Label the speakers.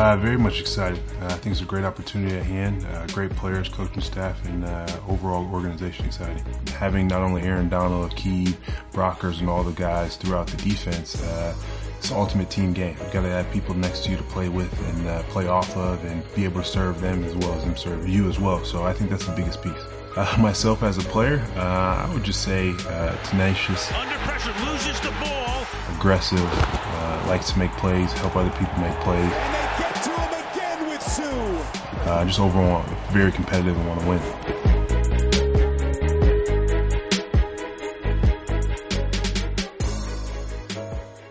Speaker 1: Very much excited. I think it's a great opportunity at hand. Great players, coaching staff, and overall organization exciting. Having not only Aaron Donald, Key, Brockers, and all the guys throughout the defense, it's an ultimate team game. You've got to have people next to you to play with and play off of and be able to serve them as well as them serve you as well. So I think that's the biggest piece. Myself as a player, I would just say tenacious.
Speaker 2: Under pressure, loses the ball.
Speaker 1: Aggressive, likes to make plays, help other people make plays.
Speaker 3: And they get to him again with Sue.
Speaker 1: Just overall very competitive and want to win.